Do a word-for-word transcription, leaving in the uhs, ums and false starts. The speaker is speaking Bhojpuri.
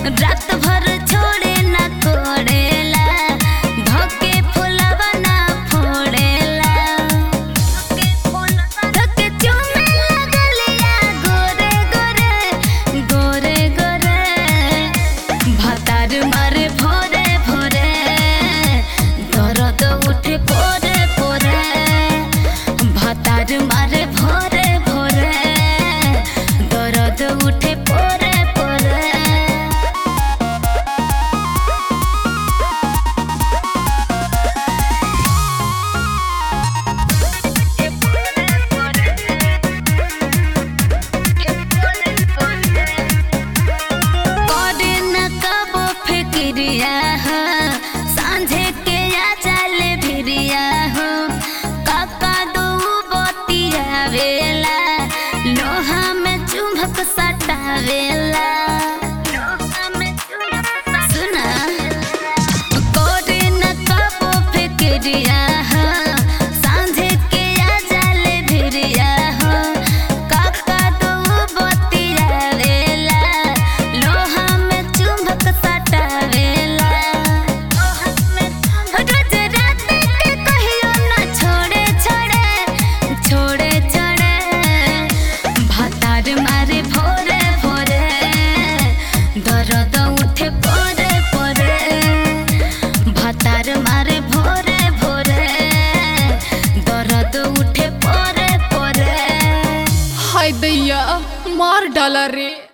रात भर छोड़े ना कोड़ेला धोके फुलवा ना फोड़ेला धोके चुमे लगलिया गोरे गोरे गोरे गोरे भातार मारे भोरे भोरे दर्द उठे पोरे पोरे भातार मारे भोरे भोरे दर्द उठे पोरे पोरे करे न कबो फिक्रिया हो सांझे के या चले भिरिया हो काका दो बतिया वेला लोहा में चुंबक सटावेला सुना करे न कबो फिक्रिया हो सांझे के या चले भिरिया हो काका दो बतिया वेला लोहा में चुंबक सटावेला रोज रात के कहियो ना छोड़े छोड़े छोड़े छोड़े भातार मारे भोरे भोरे दर्द उठे पोरे पोरे भातार मारे भोरे भोरे दर्द उठे पोरे पोरे हाय दैया मार डाला रे।